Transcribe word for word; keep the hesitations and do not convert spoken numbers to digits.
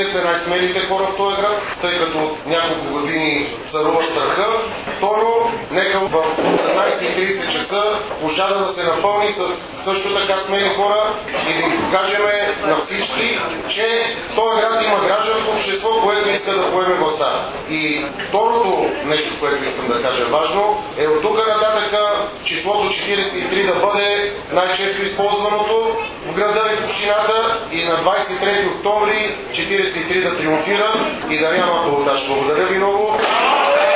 сте най-смелите хора в този град, тъй като няколко години царува страха. Второ, нека в осемнайсет и трийсет часа площада да се напълни с също така смели хора и да им покажем на всички, че в този град има гражданско общество, което иска да поеме властта. И второто нещо, което искам да кажа важно, е от тук нататък числото четирийсет и три да бъде най-често използваното в града и в общината и на двайсет и трети октомври четирийсет и три да триумфира и да няма балотаж. Благодаря ви много.